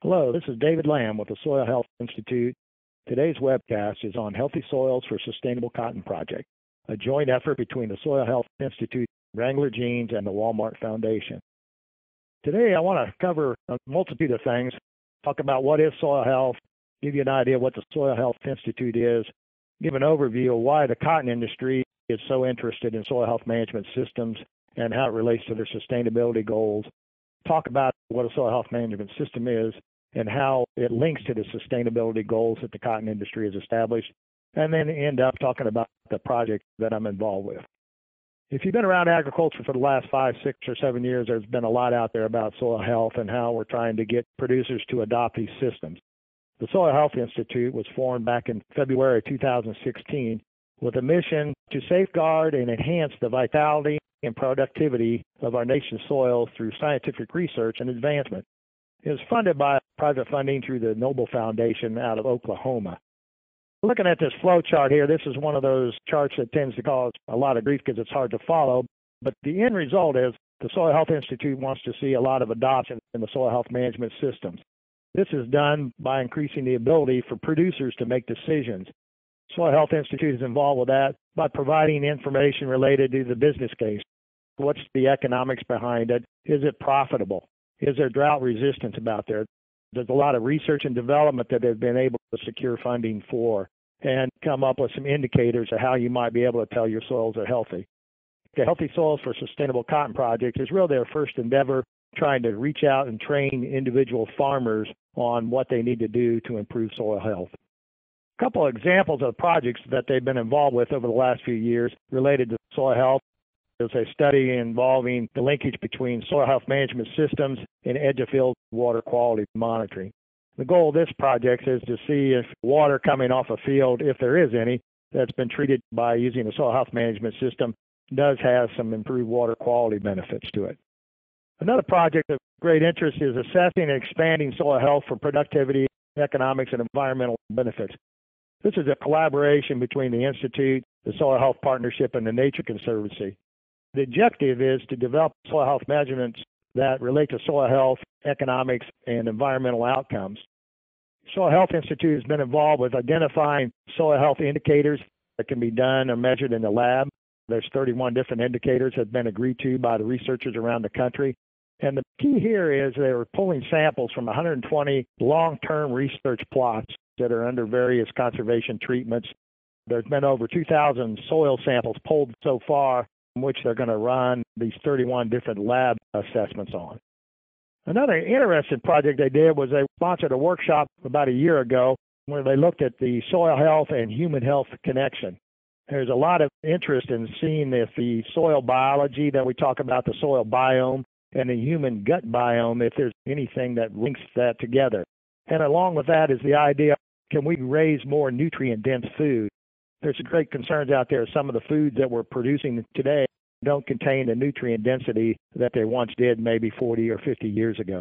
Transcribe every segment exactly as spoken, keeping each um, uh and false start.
Hello, this is David Lamb with the Soil Health Institute. Today's webcast is on Healthy Soils for Sustainable Cotton Project, a joint effort between the Soil Health Institute, Wrangler Jeans, and the Walmart Foundation. Today I want to cover a multitude of things, talk about what is soil health, give you an idea of what the Soil Health Institute is, give an overview of why the cotton industry is so interested in soil health management systems and how it relates to their sustainability goals, talk about what a soil health management system is, and how it links to the sustainability goals that the cotton industry has established, and then end up talking about the project that I'm involved with. If you've been around agriculture for the last five, six, or seven years, there's been a lot out there about soil health and how we're trying to get producers to adopt these systems. The Soil Health Institute was formed back in February two thousand sixteen with a mission to safeguard and enhance the vitality and productivity of our nation's soils through scientific research and advancement. It was funded by private funding through the Noble Foundation out of Oklahoma. Looking at this flow chart here, this is one of those charts that tends to cause a lot of grief because it's hard to follow, but the end result is the Soil Health Institute wants to see a lot of adoption in the soil health management systems. This is done by increasing the ability for producers to make decisions. Soil Health Institute is involved with that by providing information related to the business case. What's the economics behind it? Is it profitable? Is there drought resistance about there? There's a lot of research and development that they've been able to secure funding for and come up with some indicators of how you might be able to tell your soils are healthy. The Healthy Soils for Sustainable Cotton Project is really their first endeavor, trying to reach out and train individual farmers on what they need to do to improve soil health. A couple of examples of projects that they've been involved with over the last few years related to soil health. There's a study involving the linkage between soil health management systems and edge-of-field water quality monitoring. The goal of this project is to see if water coming off a field, if there is any, that's been treated by using a soil health management system does have some improved water quality benefits to it. Another project of great interest is assessing and expanding soil health for productivity, economics, and environmental benefits. This is a collaboration between the Institute, the Soil Health Partnership, and the Nature Conservancy. The objective is to develop soil health measurements that relate to soil health, economics, and environmental outcomes. Soil Health Institute has been involved with identifying soil health indicators that can be done or measured in the lab. There's thirty-one different indicators that have been agreed to by the researchers around the country. And the key here is they were pulling samples from one hundred twenty long-term research plots that are under various conservation treatments. There's been over two thousand soil samples pulled so far, in which they're going to run these thirty-one different lab assessments on. Another interesting project they did was they sponsored a workshop about a year ago where they looked at the soil health and human health connection. There's a lot of interest in seeing if the soil biology that we talk about, the soil biome, and the human gut biome, if there's anything that links that together. And along with that is the idea, can we raise more nutrient-dense food? There's great concerns out there. Some of the foods that we're producing today don't contain the nutrient density that they once did maybe forty or fifty years ago.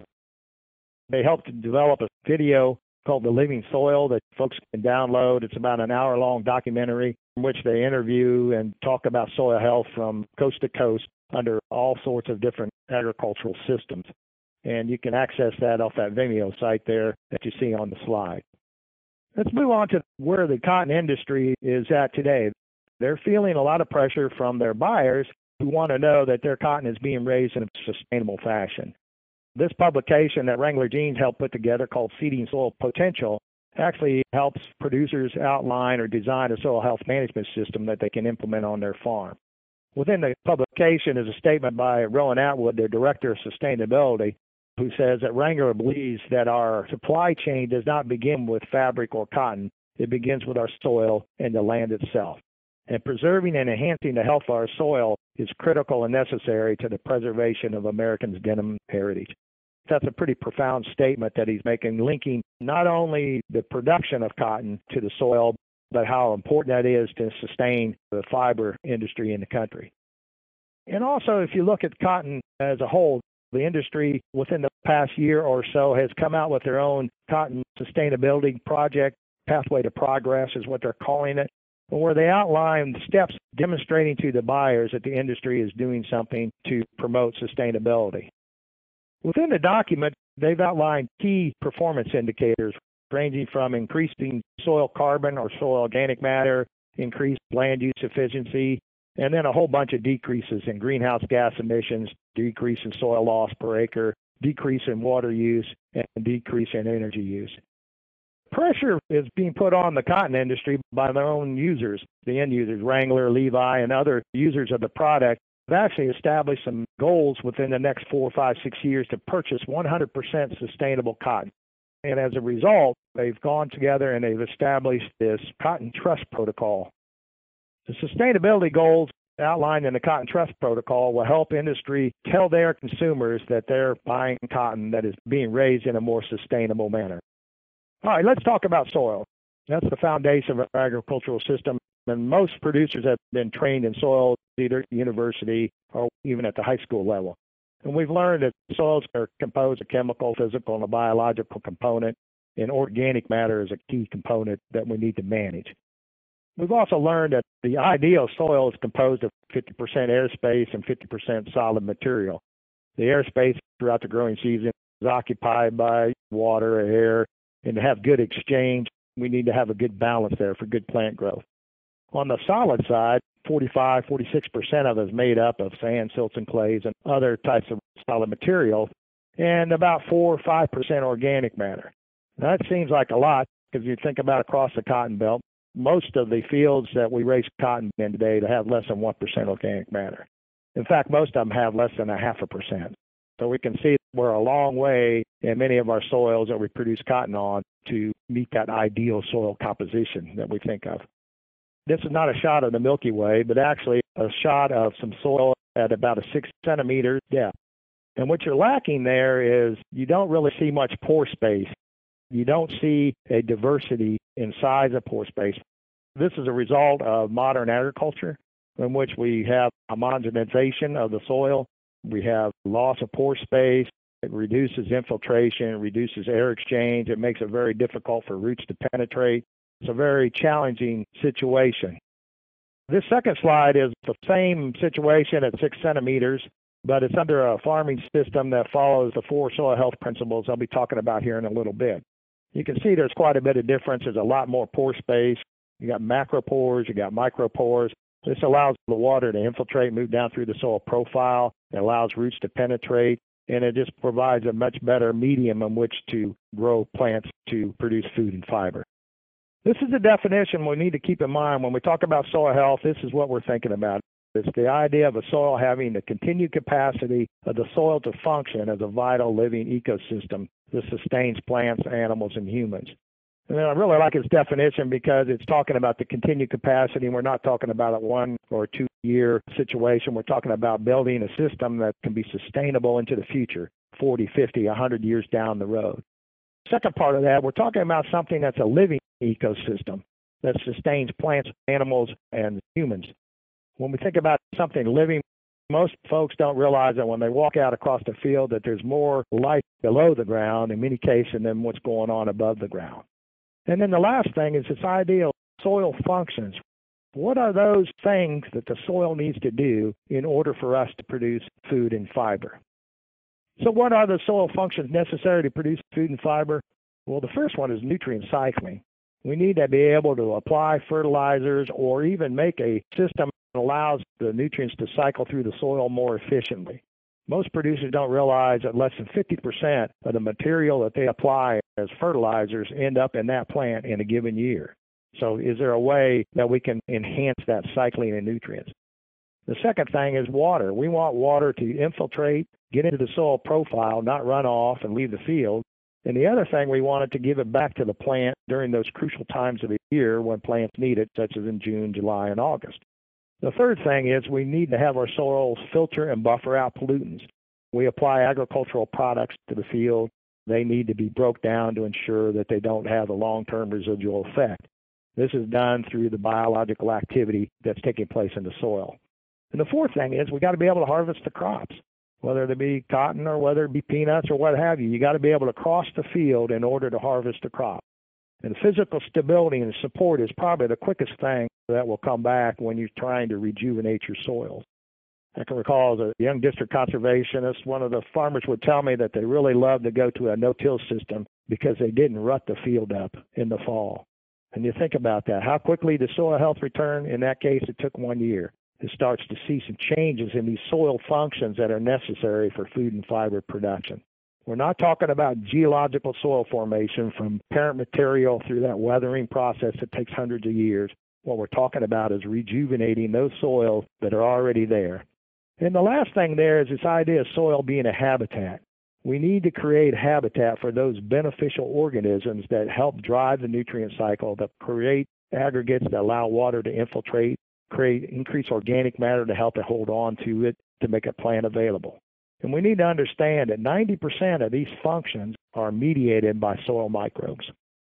They helped to develop a video called The Living Soil that folks can download. It's about an hour-long documentary in which they interview and talk about soil health from coast to coast under all sorts of different agricultural systems. And you can access that off that Vimeo site there that you see on the slide. Let's move on to where the cotton industry is at today. They're feeling a lot of pressure from their buyers who want to know that their cotton is being raised in a sustainable fashion. This publication that Wrangler Jeans helped put together called Seeding Soil Potential actually helps producers outline or design a soil health management system that they can implement on their farm. Within the publication is a statement by Rowan Atwood, their Director of Sustainability, who says that Wrangler believes that our supply chain does not begin with fabric or cotton. It begins with our soil and the land itself. And preserving and enhancing the health of our soil is critical and necessary to the preservation of Americans' denim heritage. That's a pretty profound statement that he's making, linking not only the production of cotton to the soil, but how important that is to sustain the fiber industry in the country. And also, if you look at cotton as a whole, the industry within the past year or so has come out with their own cotton sustainability project. Pathway to Progress is what they're calling it, where they outline steps demonstrating to the buyers that the industry is doing something to promote sustainability. Within the document, They've outlined key performance indicators ranging from increasing soil carbon or soil organic matter, increased land use efficiency, and then a whole bunch of decreases in greenhouse gas emissions, decrease in soil loss per acre, decrease in water use, and decrease in energy use. Pressure is being put on the cotton industry by their own users, the end users, Wrangler, Levi, and other users of the product. They've actually established some goals within the next four, five, six years to purchase one hundred percent sustainable cotton. And as a result, they've gone together and they've established this Cotton Trust Protocol. The sustainability goals outlined in the Cotton Trust Protocol will help industry tell their consumers that they're buying cotton that is being raised in a more sustainable manner. All right, let's talk about soil. That's the foundation of our agricultural system, and most producers have been trained in soil either at university or even at the high school level. And we've learned that soils are composed of chemical, physical, and a biological component, and organic matter is a key component that we need to manage. We've also learned that the ideal soil is composed of fifty percent airspace and fifty percent solid material. The airspace throughout the growing season is occupied by water, air, and to have good exchange, we need to have a good balance there for good plant growth. On the solid side, forty-five, forty-six percent of it is made up of sand, silts, and clays and other types of solid material, and about four or five percent organic matter. Now, that seems like a lot because you think about across the cotton belt, most of the fields that we raise cotton in today to have less than one percent organic matter. In fact, most of them have less than a half a percent. So we can see we're a long way in many of our soils that we produce cotton on to meet that ideal soil composition that we think of. This is not a shot of the Milky Way, but actually a shot of some soil at about a six centimeter depth. And what you're lacking there is you don't really see much pore space. You don't see a diversity in size of pore space. This is a result of modern agriculture in which we have homogenization of the soil. We have loss of pore space. It reduces infiltration, reduces air exchange. It makes it very difficult for roots to penetrate. It's a very challenging situation. This second slide is the same situation at six centimeters, but it's under a farming system that follows the four soil health principles I'll be talking about here in a little bit. You can see there's quite a bit of difference. There's a lot more pore space. You got macropores, you got micropores. This allows the water to infiltrate, move down through the soil profile. It allows roots to penetrate, and it just provides a much better medium in which to grow plants to produce food and fiber. This is a definition we need to keep in mind when we talk about soil health. This is what we're thinking about. It's the idea of a soil having the continued capacity of the soil to function as a vital living ecosystem that sustains plants, animals, and humans. And I really like its definition because it's talking about the continued capacity. We're not talking about a one or two year situation. We're talking about building a system that can be sustainable into the future, forty, fifty, one hundred years down the road. Second part of that, we're talking about something that's a living ecosystem that sustains plants, animals, and humans. When we think about something living, most folks don't realize that when they walk out across the field that there's more life below the ground in many cases than what's going on above the ground. And then the last thing is this idea of soil functions. What are those things that the soil needs to do in order for us to produce food and fiber? So what are the soil functions necessary to produce food and fiber? Well, the first one is nutrient cycling. We need to be able to apply fertilizers or even make a system that allows the nutrients to cycle through the soil more efficiently. Most producers don't realize that less than fifty percent of the material that they apply as fertilizers end up in that plant in a given year. So is there a way that we can enhance that cycling of nutrients? The second thing is water. We want water to infiltrate, get into the soil profile, not run off and leave the field. And the other thing, we want it to give it back to the plant during those crucial times of the year when plants need it, such as in June, July, and August. The third thing is we need to have our soils filter and buffer out pollutants. We apply agricultural products to the field. They need to be broke down to ensure that they don't have a long-term residual effect. This is done through the biological activity that's taking place in the soil. And the fourth thing is we got to be able to harvest the crops, whether it be cotton or whether it be peanuts or what have you. You got to be able to cross the field in order to harvest the crop. And physical stability and support is probably the quickest thing that will come back when you're trying to rejuvenate your soils. I can recall as a young district conservationist, one of the farmers would tell me that they really loved to go to a no-till system because they didn't rut the field up in the fall. And you think about that. How quickly does soil health return? In that case, it took one year. It starts to see some changes in these soil functions that are necessary for food and fiber production. We're not talking about geological soil formation from parent material through that weathering process that takes hundreds of years. What we're talking about is rejuvenating those soils that are already there. And the last thing there is this idea of soil being a habitat. We need to create habitat for those beneficial organisms that help drive the nutrient cycle, that create aggregates that allow water to infiltrate, create increased organic matter to help it hold on to it to make a plant available. And we need to understand that ninety percent of these functions are mediated by soil microbes.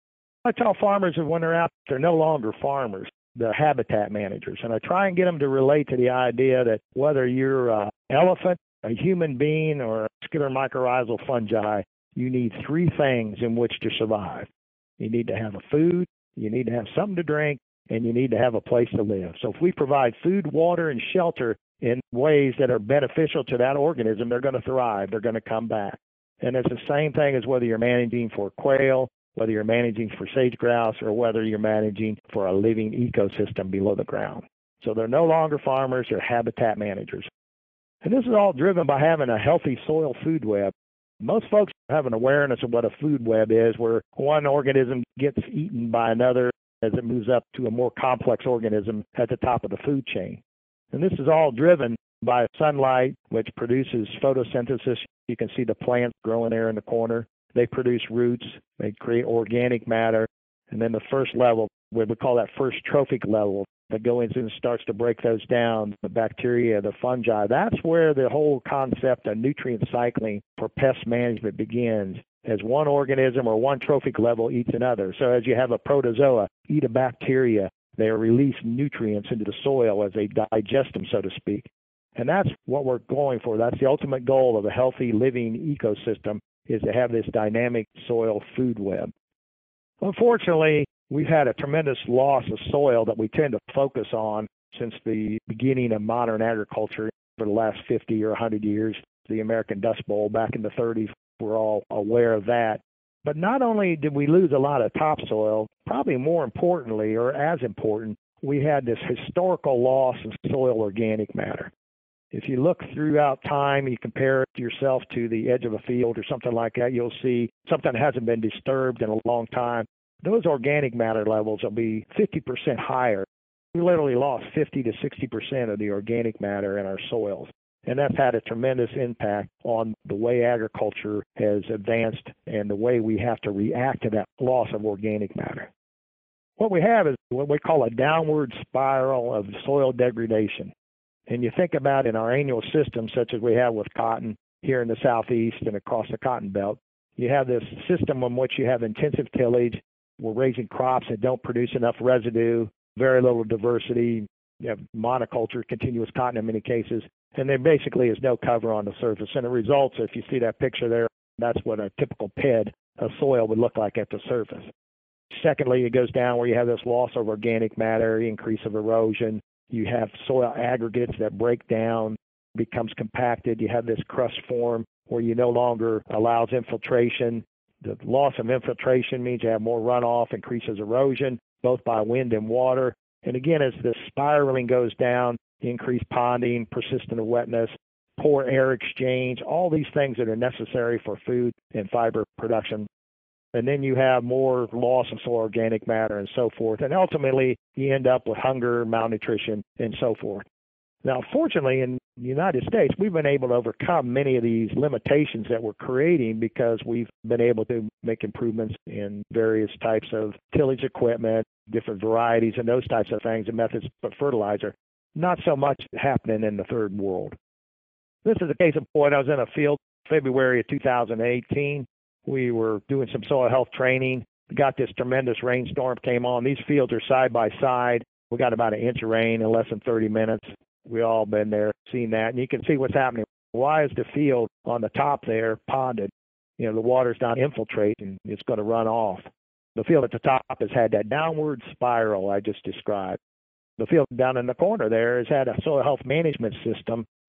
I tell farmers that when they're out, they're no longer farmers, they're habitat managers. And I try and get them to relate to the idea that whether you're an elephant, a human being, or a scalar mycorrhizal fungi, you need three things in which to survive. You need to have a food, you need to have something to drink, and you need to have a place to live. So if we provide food, water, and shelter in ways that are beneficial to that organism, they're going to thrive, they're going to come back. And it's the same thing as whether you're managing for quail, whether you're managing for sage grouse, or whether you're managing for a living ecosystem below the ground. So they're no longer farmers, they're habitat managers. And this is all driven by having a healthy soil food web. Most folks have an awareness of what a food web is, where one organism gets eaten by another as it moves up to a more complex organism at the top of the food chain. And this is all driven by sunlight, which produces photosynthesis. You can see the plants growing there in the corner. They produce roots. They create organic matter. And then the first level, we would call that first trophic level, that goes in and starts to break those down, the bacteria, the fungi. That's where the whole concept of nutrient cycling for pest management begins, as one organism or one trophic level eats another. So as you have a protozoa eat a bacteria, they release nutrients into the soil as they digest them, so to speak. And that's what we're going for. That's the ultimate goal of a healthy living ecosystem, is to have this dynamic soil food web. Unfortunately, we've had a tremendous loss of soil that we tend to focus on since the beginning of modern agriculture for the last fifty or one hundred years. The American Dust Bowl back in the thirties, we're all aware of that. But not only did we lose a lot of topsoil, probably more importantly, or as important, we had this historical loss of soil organic matter. If you look throughout time, you compare it yourself to the edge of a field or something like that, you'll see something that hasn't been disturbed in a long time. Those organic matter levels will be fifty percent higher. We literally lost fifty to sixty percent of the organic matter in our soils. And that's had a tremendous impact on the way agriculture has advanced and the way we have to react to that loss of organic matter. What we have is what we call a downward spiral of soil degradation. And you think about in our annual system, such as we have with cotton here in the southeast and across the cotton belt, you have this system in which you have intensive tillage. We're raising crops that don't produce enough residue, very little diversity. You have monoculture, continuous cotton in many cases, and there basically is no cover on the surface. And the results, if you see that picture there, that's what a typical P E D of soil would look like at the surface. Secondly, it goes down where you have this loss of organic matter, increase of erosion. You have soil aggregates that break down, becomes compacted. You have this crust form where you no longer allows infiltration. The loss of infiltration means you have more runoff, increases erosion, both by wind and water. And again, as the spiraling goes down, increased ponding, persistent wetness, poor air exchange, all these things that are necessary for food and fiber production. And then you have more loss of soil organic matter and so forth. And ultimately, you end up with hunger, malnutrition, and so forth. Now, fortunately, in the United States, we've been able to overcome many of these limitations that we're creating because we've been able to make improvements in various types of tillage equipment, different varieties, and those types of things and methods of fertilizer. Not so much happening in the third world. This is a case in point. I was in a field February of two thousand eighteen. We were doing some soil health training. We got this tremendous rainstorm came on. These fields are side by side. We got about an inch of rain in less than thirty minutes. We all been there, seen that, and you can see what's happening. Why is the field on the top there ponded? You know, the water's not infiltrating. It's going to run off. The field at the top has had that downward spiral I just described. The field down in the corner there has had a soil health management system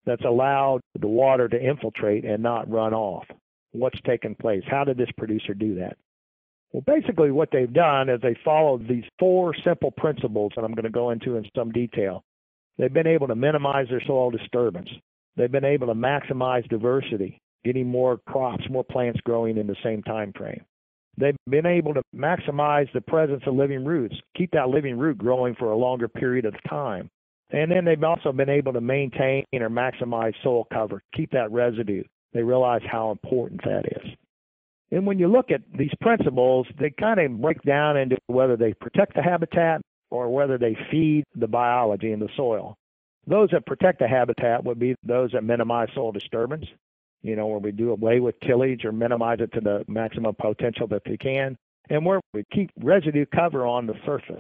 that's allowed the water to infiltrate and not run off. What's taken place? How did this producer do that? Well, basically what they've done is they followed these four simple principles that I'm going to go into in some detail. They've been able to minimize their soil disturbance. They've been able to maximize diversity, getting more crops, more plants growing in the same time frame. They've been able to maximize the presence of living roots, keep that living root growing for a longer period of time. And then they've also been able to maintain or maximize soil cover, keep that residue. They realize how important that is. And when you look at these principles, they kind of break down into whether they protect the habitat or whether they feed the biology in the soil. Those that protect the habitat would be those that minimize soil disturbance, you know, where we do away with tillage or minimize it to the maximum potential that they can, and where we keep residue cover on the surface.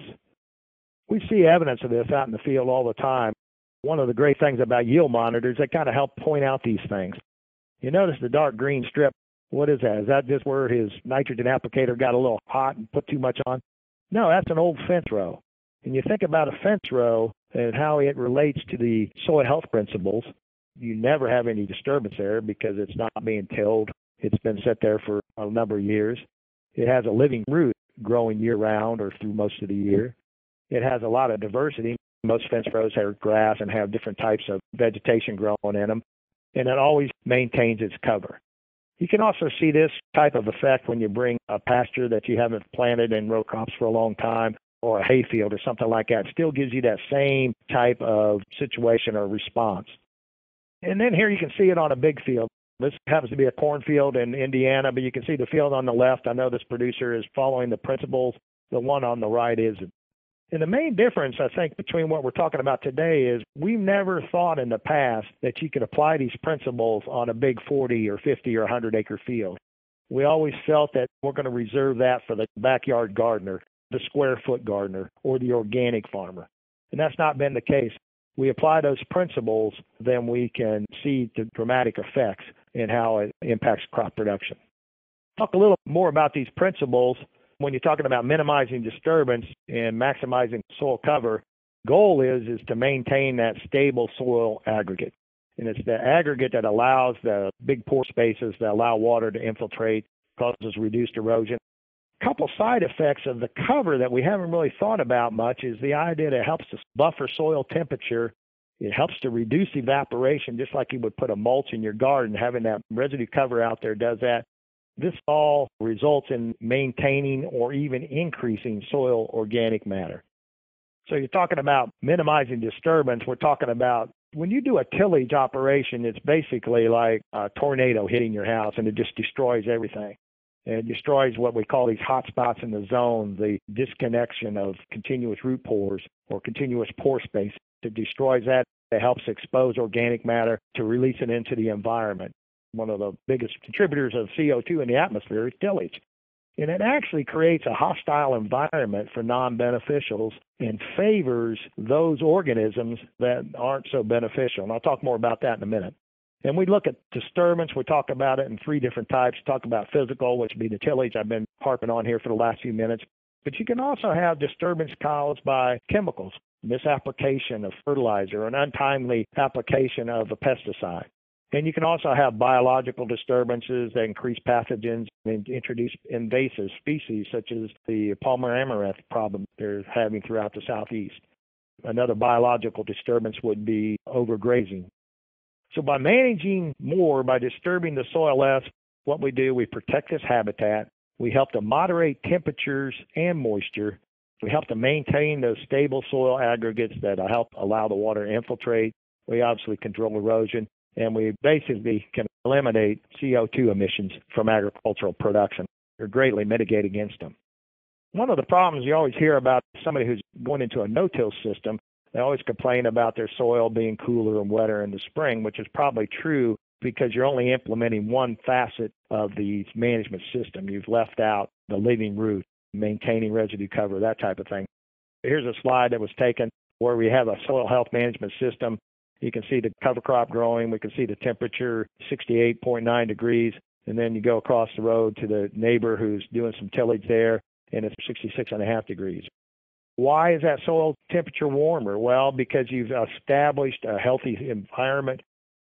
We see evidence of this out in the field all the time. One of the great things about yield monitors, they kind of help point out these things. You notice the dark green strip. What is that? Is that just where his nitrogen applicator got a little hot and put too much on? No, that's an old fence row. And you think about a fence row and how it relates to the soil health principles, you never have any disturbance there because it's not being tilled. It's been set there for a number of years. It has a living root growing year-round or through most of the year. It has a lot of diversity. Most fence rows have grass and have different types of vegetation growing in them, and it always maintains its cover. You can also see this type of effect when you bring a pasture that you haven't planted in row crops for a long time, or a hayfield or something like that. It still gives you that same type of situation or response. And then here you can see it on a big field. This happens to be a cornfield in Indiana, but you can see the field on the left. I know this producer is following the principles. The one on the right isn't. And the main difference, I think, between what we're talking about today is we've never thought in the past that you could apply these principles on a big forty or fifty or one hundred acre field. We always felt that we're going to reserve that for the backyard gardener, the square foot gardener, or the organic farmer. And that's not been the case. We apply those principles, then we can see the dramatic effects in how it impacts crop production. Talk a little more about these principles. When you're talking about minimizing disturbance and maximizing soil cover, goal is is to maintain that stable soil aggregate. And it's the aggregate that allows the big pore spaces that allow water to infiltrate, causes reduced erosion. A couple side effects of the cover that we haven't really thought about much is the idea that it helps to buffer soil temperature. It helps to reduce evaporation, just like you would put a mulch in your garden. Having that residue cover out there does that. This all results in maintaining or even increasing soil organic matter. So you're talking about minimizing disturbance. We're talking about when you do a tillage operation, it's basically like a tornado hitting your house, and it just destroys everything. It destroys what we call these hot spots in the zone, the disconnection of continuous root pores or continuous pore space. It destroys that. It helps expose organic matter to release it into the environment. One of the biggest contributors of C O two in the atmosphere is tillage. And it actually creates a hostile environment for non-beneficials and favors those organisms that aren't so beneficial. And I'll talk more about that in a minute. And we look at disturbance. We talk about it in three different types. Talk about physical, which would be the tillage I've been harping on here for the last few minutes. But you can also have disturbance caused by chemicals, misapplication of fertilizer, or an untimely application of a pesticide. And you can also have biological disturbances that increase pathogens and introduce invasive species, such as the Palmer amaranth problem they're having throughout the southeast. Another biological disturbance would be overgrazing. So by managing more, by disturbing the soil less, what we do, we protect this habitat. We help to moderate temperatures and moisture. We help to maintain those stable soil aggregates that help allow the water to infiltrate. We obviously control erosion. And we basically can eliminate C O two emissions from agricultural production or greatly mitigate against them. One of the problems you always hear about somebody who's going into a no-till system, they always complain about their soil being cooler and wetter in the spring, which is probably true because you're only implementing one facet of the management system. You've left out the living root, maintaining residue cover, that type of thing. Here's a slide that was taken where we have a soil health management system. You can see the cover crop growing. We can see the temperature, sixty-eight point nine degrees. And then you go across the road to the neighbor who's doing some tillage there, and it's sixty-six and a half degrees. Why is that soil temperature warmer? Well, because you've established a healthy environment.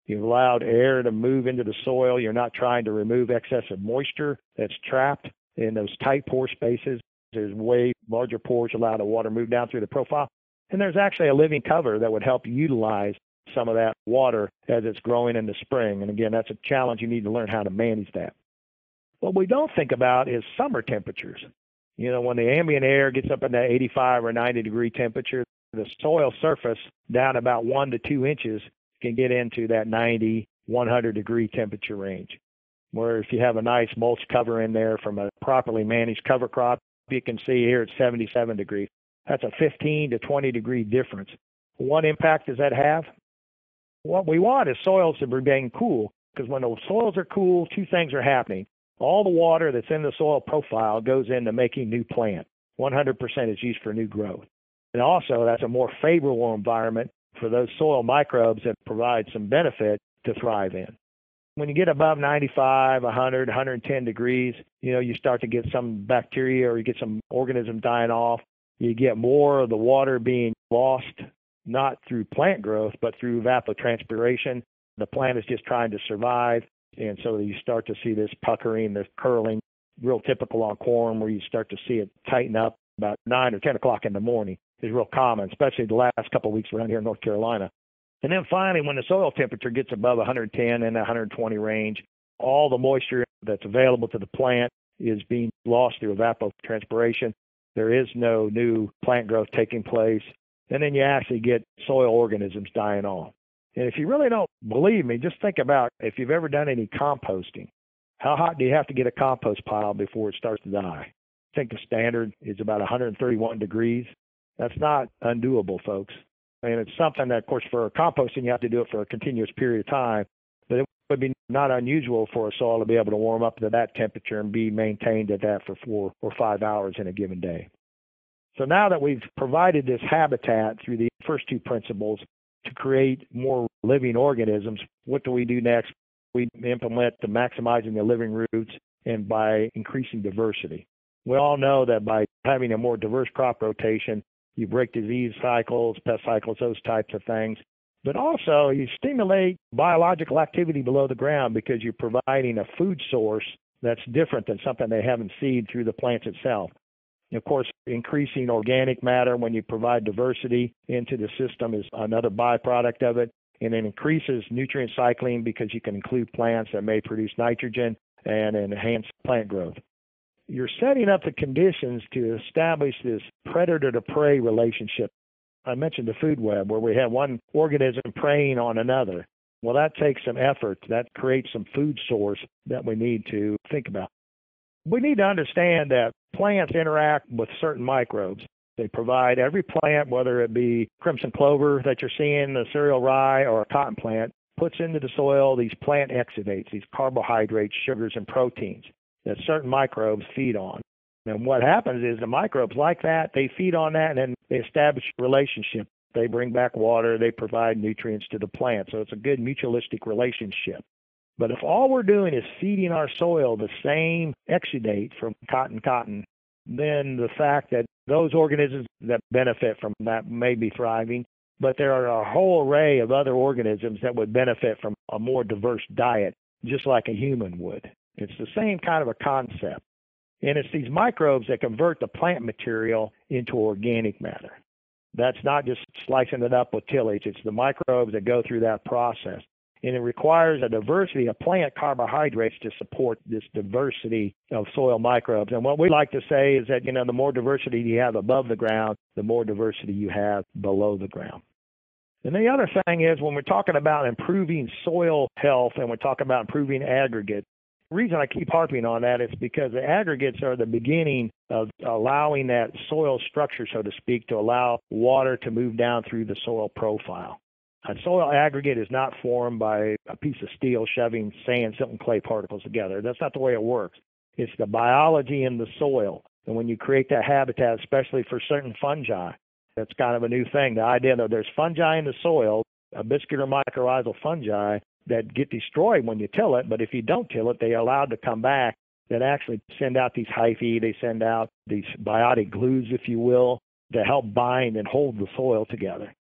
You've allowed air to move into the soil. You're not trying to remove excessive moisture that's trapped in those tight pore spaces. There's way larger pores allow the water to move down through the profile. And there's actually a living cover that would help utilize some of that water as it's growing in the spring. And again, that's a challenge. You need to learn how to manage that. What we don't think about is summer temperatures. You know, when the ambient air gets up in that eighty-five or ninety degree temperature, the soil surface down about one to two inches can get into that ninety, one hundred degree temperature range. Where if you have a nice mulch cover in there from a properly managed cover crop, you can see here it's seventy-seven degrees. That's a fifteen to twenty degree difference. What impact does that have? What we want is soils to remain cool, because when the soils are cool, two things are happening. All the water that's in the soil profile goes into making new plant. one hundred percent is used for new growth. And also, that's a more favorable environment for those soil microbes that provide some benefit to thrive in. When you get above ninety-five, one hundred, one hundred ten degrees, you know, you start to get some bacteria or you get some organisms dying off. You get more of the water being lost, not through plant growth, but through evapotranspiration. The plant is just trying to survive. And so you start to see this puckering, this curling, real typical on corn, where you start to see it tighten up about nine or ten o'clock in the morning is real common, especially the last couple of weeks around here in North Carolina. And then finally, when the soil temperature gets above one hundred ten and one hundred twenty range, all the moisture that's available to the plant is being lost through evapotranspiration. There is no new plant growth taking place. And then you actually get soil organisms dying off. And if you really don't believe me, just think about if you've ever done any composting. How hot do you have to get a compost pile before it starts to die? I think the standard is about one hundred thirty-one degrees. That's not undoable, folks. And it's something that, of course, for composting, you have to do it for a continuous period of time. But it would be not unusual for a soil to be able to warm up to that temperature and be maintained at that for four or five hours in a given day. So now that we've provided this habitat through the first two principles to create more living organisms, what do we do next? We implement the maximizing the living roots and by increasing diversity. We all know that by having a more diverse crop rotation, you break disease cycles, pest cycles, those types of things. But also you stimulate biological activity below the ground because you're providing a food source that's different than something they haven't seen through the plants itself. Of course, increasing organic matter when you provide diversity into the system is another byproduct of it. And it increases nutrient cycling because you can include plants that may produce nitrogen and enhance plant growth. You're setting up the conditions to establish this predator to prey relationship. I mentioned the food web where we have one organism preying on another. Well, that takes some effort. That creates some food source that we need to think about. We need to understand that plants interact with certain microbes. They provide every plant, whether it be crimson clover that you're seeing, the cereal rye, or a cotton plant, puts into the soil these plant exudates, these carbohydrates, sugars, and proteins that certain microbes feed on. And what happens is the microbes like that, they feed on that, and then they establish a relationship. They bring back water. They provide nutrients to the plant. So it's a good mutualistic relationship. But if all we're doing is feeding our soil the same exudate from cotton cotton, then the fact that those organisms that benefit from that may be thriving, but there are a whole array of other organisms that would benefit from a more diverse diet, just like a human would. It's the same kind of a concept. And it's these microbes that convert the plant material into organic matter. That's not just slicing it up with tillage. It's the microbes that go through that process. And it requires a diversity of plant carbohydrates to support this diversity of soil microbes. And what we like to say is that, you know, the more diversity you have above the ground, the more diversity you have below the ground. And the other thing is when we're talking about improving soil health and we're talking about improving aggregate, the reason I keep harping on that is because the aggregates are the beginning of allowing that soil structure, so to speak, to allow water to move down through the soil profile. A soil aggregate is not formed by a piece of steel shoving sand, silt, and clay particles together. That's not the way it works. It's the biology in the soil. And when you create that habitat, especially for certain fungi, that's kind of a new thing. The idea that there's fungi in the soil, abiscular mycorrhizal fungi, that get destroyed when you till it, but if you don't till it, they are allowed to come back that actually send out these hyphae, they send out these biotic glues, if you will, to help bind and hold the soil together.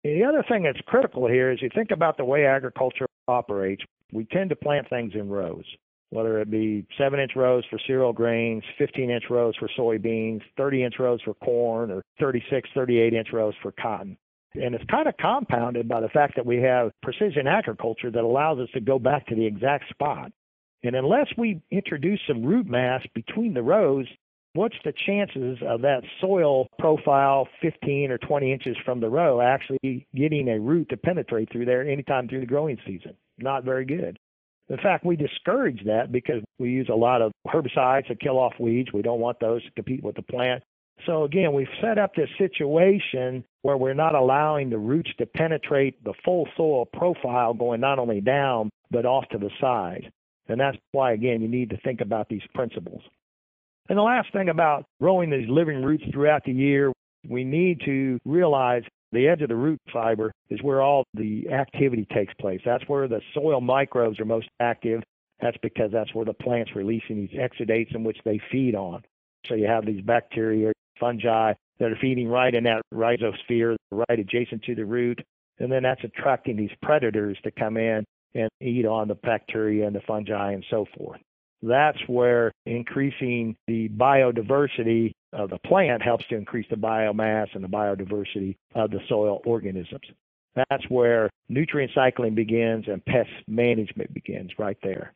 The other thing that's critical here is you think about the way agriculture operates. We tend to plant things in rows, whether it be seven-inch rows for cereal grains, fifteen-inch rows for soybeans, thirty-inch rows for corn, or thirty-six, thirty-eight-inch rows for cotton. And it's kind of compounded by the fact that we have precision agriculture that allows us to go back to the exact spot. And unless we introduce some root mass between the rows, what's the chances of that soil profile fifteen or twenty inches from the row actually getting a root to penetrate through there anytime through the growing season? Not very good. In fact, we discourage that because we use a lot of herbicides to kill off weeds. We don't want those to compete with the plant. So again, we've set up this situation where we're not allowing the roots to penetrate the full soil profile going not only down, but off to the side. And that's why, again, you need to think about these principles. And the last thing about growing these living roots throughout the year, we need to realize the edge of the root fiber is where all the activity takes place. That's where the soil microbes are most active. That's because that's where the plant's releasing these exudates in which they feed on. So you have these bacteria, fungi that are feeding right in that rhizosphere, right adjacent to the root, and then that's attracting these predators to come in and eat on the bacteria and the fungi and so forth. That's where increasing the biodiversity of the plant helps to increase the biomass and the biodiversity of the soil organisms. That's where nutrient cycling begins and pest management begins right there.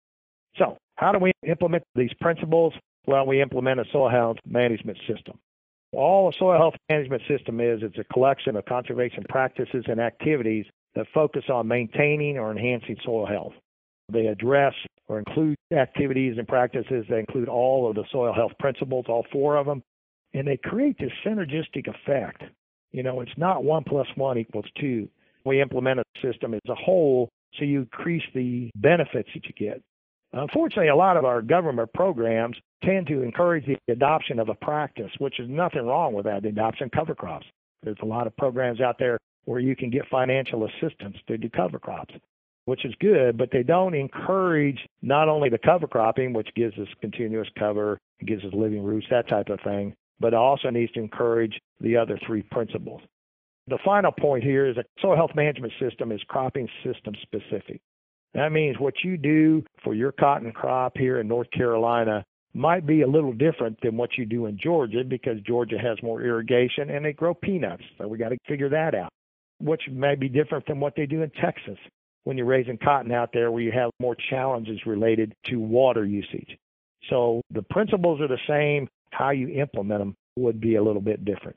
So how do we implement these principles? Well, we implement a soil health management system. All a soil health management system is, it's a collection of conservation practices and activities that focus on maintaining or enhancing soil health. They address or include activities and practices that include all of the soil health principles, all four of them, and they create this synergistic effect. You know, it's not one plus one equals two. We implement a system as a whole so you increase the benefits that you get. Unfortunately, a lot of our government programs tend to encourage the adoption of a practice, which is nothing wrong with that, the adoption of cover crops. There's a lot of programs out there where you can get financial assistance to do cover crops, which is good, but they don't encourage not only the cover cropping, which gives us continuous cover, gives us living roots, that type of thing, but also needs to encourage the other three principles. The final point here is a soil health management system is cropping system specific. That means what you do for your cotton crop here in North Carolina might be a little different than what you do in Georgia because Georgia has more irrigation and they grow peanuts. So we got to figure that out, which may be different than what they do in Texas when you're raising cotton out there where you have more challenges related to water usage. So the principles are the same. How you implement them would be a little bit different.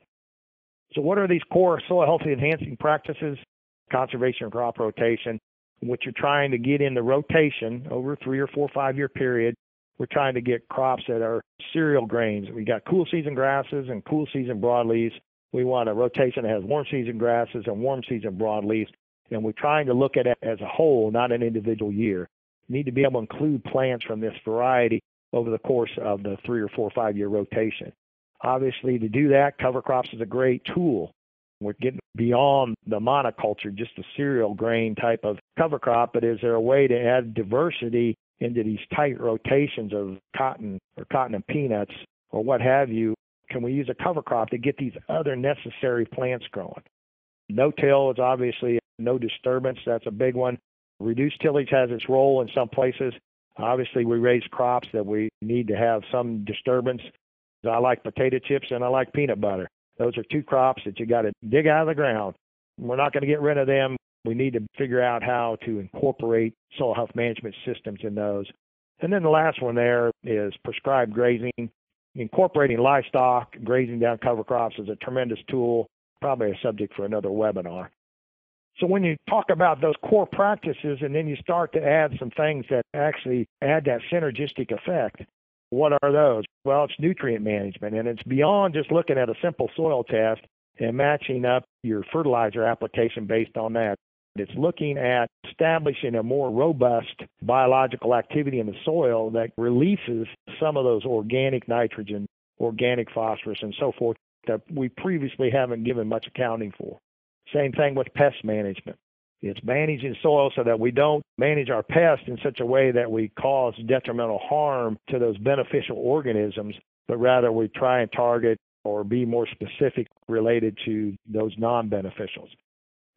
So what are these core soil health enhancing practices? Conservation crop rotation, which you're trying to get into rotation over a three or four, five year period. We're trying to get crops that are cereal grains. We got cool season grasses and cool season broadleaves. We want a rotation that has warm season grasses and warm season broadleaves. And we're trying to look at it as a whole, not an individual year. You need to be able to include plants from this variety over the course of the three or four, five year rotation. Obviously, to do that, cover crops is a great tool. We're getting beyond the monoculture, just a cereal grain type of cover crop, but is there a way to add diversity into these tight rotations of cotton or cotton and peanuts or what have you? Can we use a cover crop to get these other necessary plants growing? No-till is obviously no disturbance. That's a big one. Reduced tillage has its role in some places. Obviously, we raise crops that we need to have some disturbance. I like potato chips and I like peanut butter. Those are two crops that you got to dig out of the ground. We're not going to get rid of them. We need to figure out how to incorporate soil health management systems in those. And then the last one there is prescribed grazing. Incorporating livestock, grazing down cover crops is a tremendous tool, probably a subject for another webinar. So when you talk about those core practices and then you start to add some things that actually add that synergistic effect, what are those? Well, it's nutrient management, and it's beyond just looking at a simple soil test and matching up your fertilizer application based on that. It's looking at establishing a more robust biological activity in the soil that releases some of those organic nitrogen, organic phosphorus, and so forth that we previously haven't given much accounting for. Same thing with pest management. It's managing soil so that we don't manage our pests in such a way that we cause detrimental harm to those beneficial organisms, but rather we try and target or be more specific related to those non-beneficials.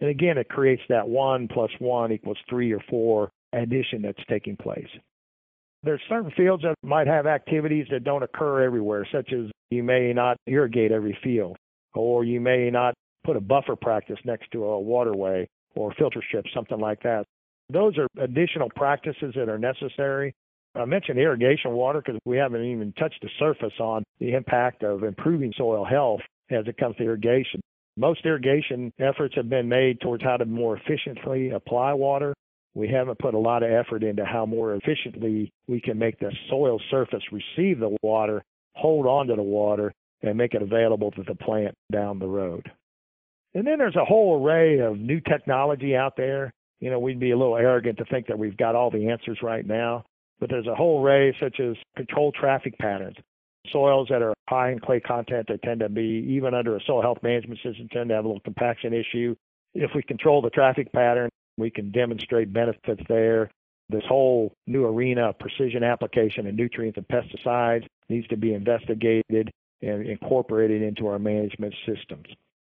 And again, it creates that one plus one equals three or four addition that's taking place. There's certain fields that might have activities that don't occur everywhere, such as you may not irrigate every field, or you may not put a buffer practice next to a waterway or filter strip, something like that. Those are additional practices that are necessary. I mentioned irrigation water because we haven't even touched the surface on the impact of improving soil health as it comes to irrigation. Most irrigation efforts have been made towards how to more efficiently apply water. We haven't put a lot of effort into how more efficiently we can make the soil surface receive the water, hold on to the water, and make it available to the plant down the road. And then there's a whole array of new technology out there. You know, we'd be a little arrogant to think that we've got all the answers right now, but there's a whole array such as controlled traffic patterns. Soils that are high in clay content, they tend to be, even under a soil health management system, tend to have a little compaction issue. If we control the traffic pattern, we can demonstrate benefits there. This whole new arena of precision application of nutrients and pesticides needs to be investigated and incorporated into our management systems.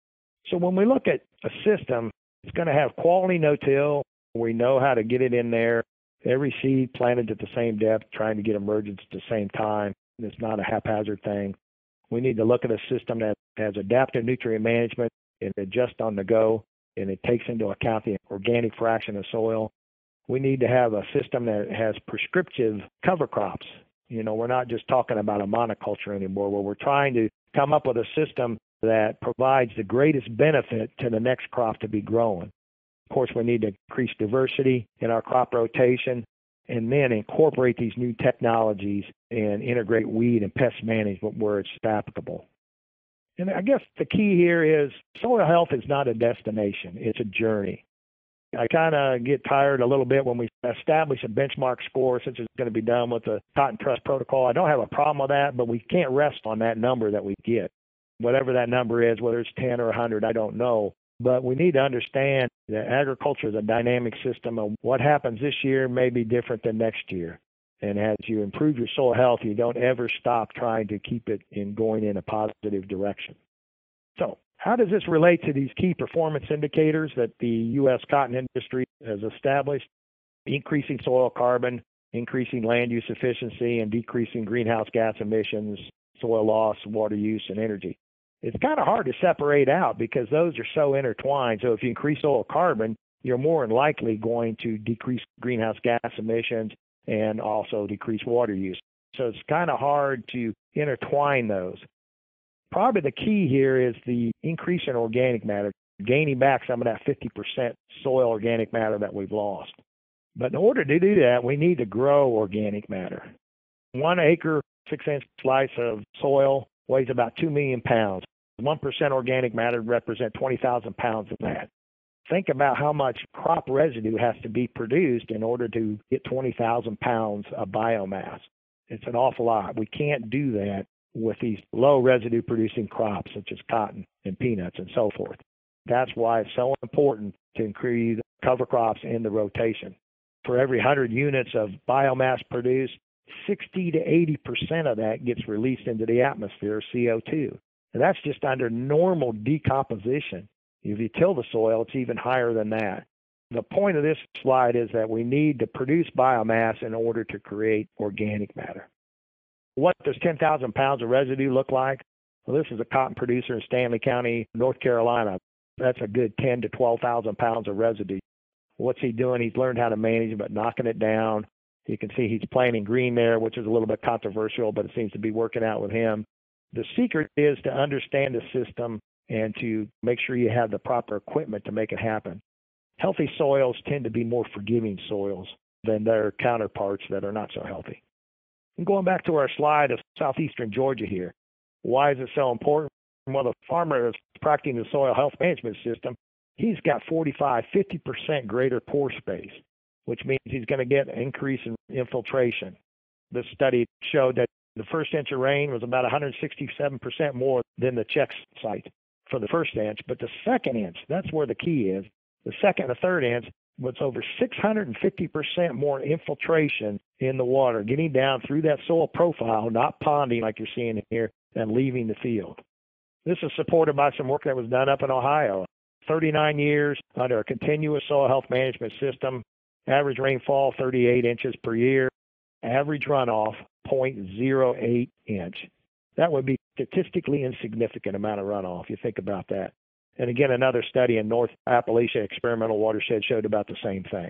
So when we look at a system, it's going to have quality no-till. We know how to get it in there. Every seed planted at the same depth, trying to get emergence at the same time. It's not a haphazard thing. We need to look at a system that has adaptive nutrient management and adjust on the go, and it takes into account the organic fraction of soil. We need to have a system that has prescriptive cover crops. You know, we're not just talking about a monoculture anymore, where we're trying to come up with a system that provides the greatest benefit to the next crop to be growing. Of course, we need to increase diversity in our crop rotation and then incorporate these new technologies and integrate weed and pest management where it's applicable. And I guess the key here is soil health is not a destination, it's a journey. I kind of get tired a little bit when we establish a benchmark score, such as it's going to be done with the Cotton Trust Protocol. I don't have a problem with that, but we can't rest on that number that we get. Whatever that number is, whether it's ten or one hundred, I don't know. But we need to understand that agriculture is a dynamic system, and what happens this year may be different than next year. And as you improve your soil health, you don't ever stop trying to keep it in going in a positive direction. So how does this relate to these key performance indicators that the U S cotton industry has established? Increasing soil carbon, increasing land use efficiency, and decreasing greenhouse gas emissions, soil loss, water use, and energy. It's kind of hard to separate out because those are so intertwined. So if you increase soil carbon, you're more than likely going to decrease greenhouse gas emissions and also decrease water use. So it's kind of hard to intertwine those. Probably the key here is the increase in organic matter, gaining back some of that fifty percent soil organic matter that we've lost. But in order to do that, we need to grow organic matter. One acre, six-inch slice of soil weighs about two million pounds. one percent organic matter represents twenty thousand pounds of that. Think about how much crop residue has to be produced in order to get twenty thousand pounds of biomass. It's an awful lot. We can't do that with these low residue producing crops such as cotton and peanuts and so forth. That's why it's so important to increase cover crops in the rotation. For every one hundred units of biomass produced, sixty to eighty percent of that gets released into the atmosphere, C O two. And that's just under normal decomposition. If you till the soil, it's even higher than that. The point of this slide is that we need to produce biomass in order to create organic matter. What does ten thousand pounds of residue look like? Well, this is a cotton producer in Stanley County, North Carolina. That's a good ten to twelve thousand pounds of residue. What's he doing? He's learned how to manage it, but knocking it down. You can see he's planting green there, which is a little bit controversial, but it seems to be working out with him. The secret is to understand the system and to make sure you have the proper equipment to make it happen. Healthy soils tend to be more forgiving soils than their counterparts that are not so healthy. And going back to our slide of southeastern Georgia here, why is it so important? Well, the farmer is practicing the soil health management system. He's got forty-five, fifty percent greater pore space, which means he's going to get an increase in infiltration. This study showed that the first inch of rain was about one hundred sixty-seven percent more than the check site for the first inch, but the second inch, that's where the key is. The second and the third inch was over six hundred fifty percent more infiltration in the water, getting down through that soil profile, not ponding like you're seeing here, and leaving the field. This is supported by some work that was done up in Ohio. thirty-nine years under a continuous soil health management system. Average rainfall thirty-eight inches per year. Average runoff zero point zero eight inch. That would be statistically insignificant amount of runoff. You think about that. And again, another study in North Appalachia experimental watershed showed about the same thing.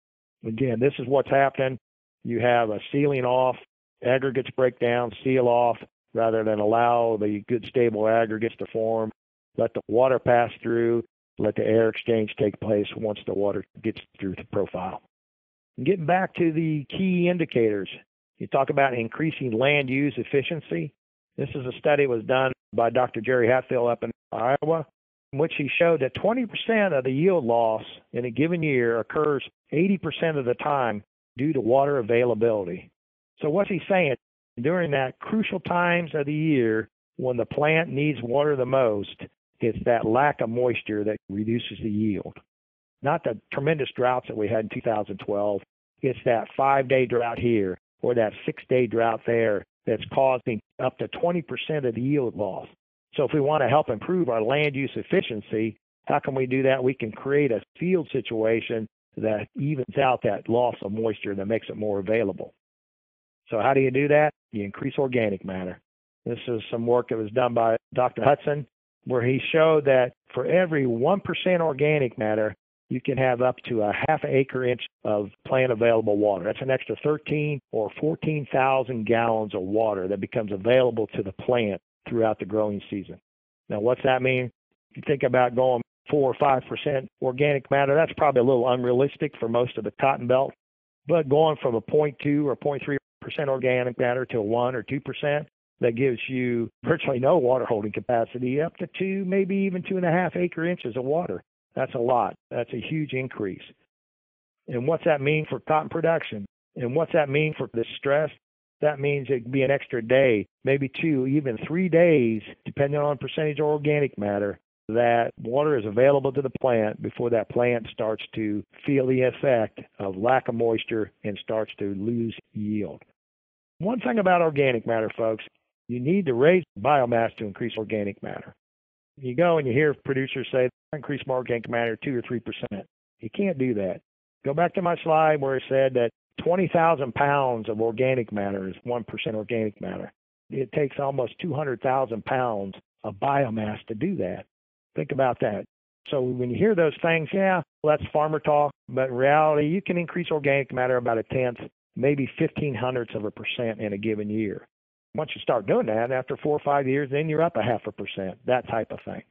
Again, this is what's happening. You have a sealing off, aggregates break down, seal off, rather than allow the good stable aggregates to form. Let the water pass through, let the air exchange take place once the water gets through the profile. And getting back to the key indicators, you talk about increasing land use efficiency. This is a study that was done by Doctor Jerry Hatfield up in Iowa, in which he showed that twenty percent of the yield loss in a given year occurs eighty percent of the time due to water availability. So what's he saying? During that crucial times of the year when the plant needs water the most, it's that lack of moisture that reduces the yield. Not the tremendous droughts that we had in two thousand twelve. It's that five-day drought here or that six-day drought there that's causing up to twenty percent of the yield loss. So if we want to help improve our land use efficiency, how can we do that? We can create a field situation that evens out that loss of moisture that makes it more available. So how do you do that? You increase organic matter. This is some work that was done by Doctor Hudson, where he showed that for every one percent organic matter, you can have up to a half acre inch of plant available water. That's an extra thirteen or fourteen thousand gallons of water that becomes available to the plant throughout the growing season. Now, what's that mean? If you think about going four or five percent organic matter, that's probably a little unrealistic for most of the cotton belt. But going from a zero point two or zero point three percent organic matter to a one or two percent, that gives you virtually no water holding capacity, up to two, maybe even two and a half acre inches of water. That's a lot. That's a huge increase. And what's that mean for cotton production? And what's that mean for the stress? That means it could be an extra day, maybe two, even three days, depending on percentage of organic matter, that water is available to the plant before that plant starts to feel the effect of lack of moisture and starts to lose yield. One thing about organic matter, folks, you need to raise biomass to increase organic matter. You go and you hear producers say, increase my organic matter two or three percent. You can't do that. Go back to my slide where it said that twenty thousand pounds of organic matter is one percent organic matter. It takes almost two hundred thousand pounds of biomass to do that. Think about that. So when you hear those things, yeah, well, that's farmer talk, but in reality, you can increase organic matter about a tenth, maybe fifteen hundredths of a percent in a given year. Once you start doing that, after four or five years, then you're up a half a percent, that type of thing.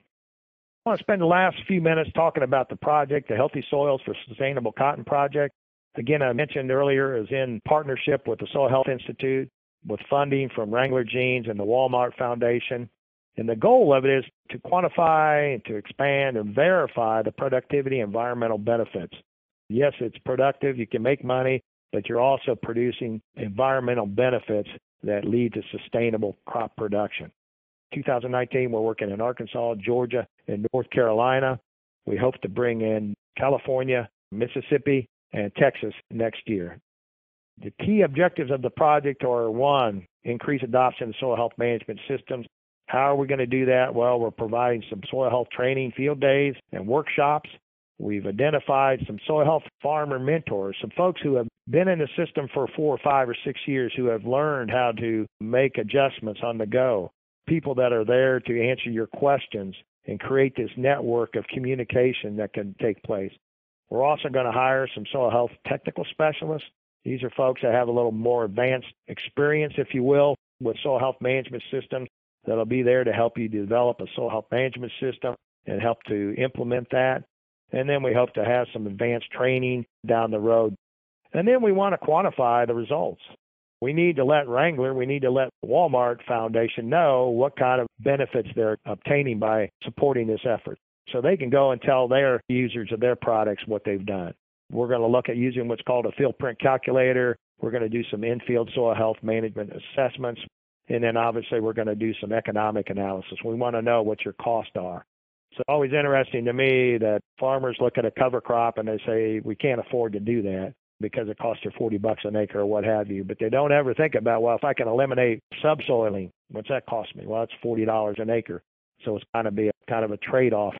I want to spend the last few minutes talking about the project, the Healthy Soils for Sustainable Cotton Project. Again, I mentioned earlier, is in partnership with the Soil Health Institute, with funding from Wrangler Jeans and the Walmart Foundation. And the goal of it is to quantify and to expand and verify the productivity and environmental benefits. Yes, it's productive, you can make money, but you're also producing environmental benefits that lead to sustainable crop production. two thousand nineteen, we're working in Arkansas, Georgia, and North Carolina. We hope to bring in California, Mississippi, and Texas next year. The key objectives of the project are, one, increase adoption of soil health management systems. How are we going to do that? Well, we're providing some soil health training field days and workshops. We've identified some soil health farmer mentors, some folks who have been in the system for four or five or six years who have learned how to make adjustments on the go. People that are there to answer your questions and create this network of communication that can take place. We're also going to hire some soil health technical specialists. These are folks that have a little more advanced experience, if you will, with soil health management systems that'll be there to help you develop a soil health management system and help to implement that. And then we hope to have some advanced training down the road. And then we want to quantify the results. We need to let Wrangler, we need to let Walmart Foundation know what kind of benefits they're obtaining by supporting this effort, so they can go and tell their users of their products what they've done. We're going to look at using what's called a field print calculator. We're going to do some in-field soil health management assessments. And then obviously we're going to do some economic analysis. We want to know what your costs are. It's always interesting to me that farmers look at a cover crop and they say, we can't afford to do that because it costs you forty bucks an acre or what have you. But they don't ever think about, well, if I can eliminate subsoiling, what's that cost me? Well, it's forty dollars an acre. So it's kind of be a, kind of a trade-off.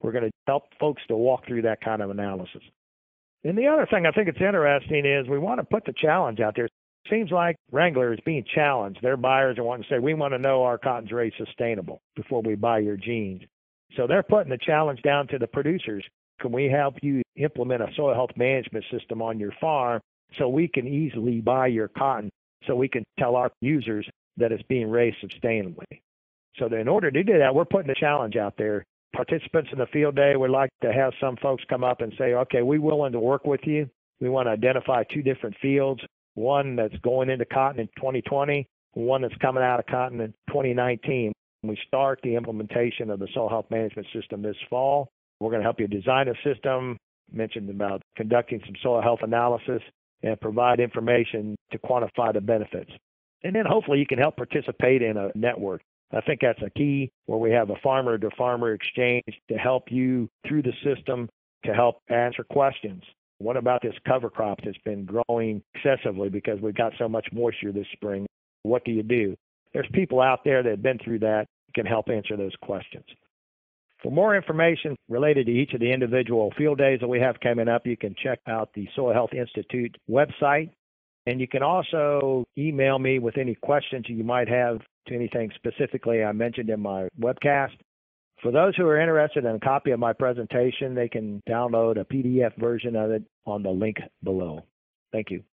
We're going to help folks to walk through that kind of analysis. And the other thing I think it's interesting is we want to put the challenge out there. It seems like Wrangler is being challenged. Their buyers are wanting to say, we want to know our cotton's raised sustainable before we buy your jeans. So they're putting the challenge down to the producers. Can we help you implement a soil health management system on your farm so we can easily buy your cotton, so we can tell our users that it's being raised sustainably? So that in order to do that, we're putting the challenge out there. Participants in the field day would like to have some folks come up and say, okay, we're willing to work with you. We want to identify two different fields, one that's going into cotton in twenty twenty, one that's coming out of cotton in twenty nineteen. We start the implementation of the soil health management system this fall. We're going to help you design a system, mentioned about conducting some soil health analysis, and provide information to quantify the benefits. And then hopefully you can help participate in a network. I think that's a key, where we have a farmer-to-farmer exchange to help you through the system, to help answer questions. What about this cover crop that's been growing excessively because we've got so much moisture this spring? What do you do? There's people out there that have been through that can help answer those questions. For more information related to each of the individual field days that we have coming up, you can check out the Soil Health Institute website. And you can also email me with any questions you might have to anything specifically I mentioned in my webcast. For those who are interested in a copy of my presentation, they can download a P D F version of it on the link below. Thank you.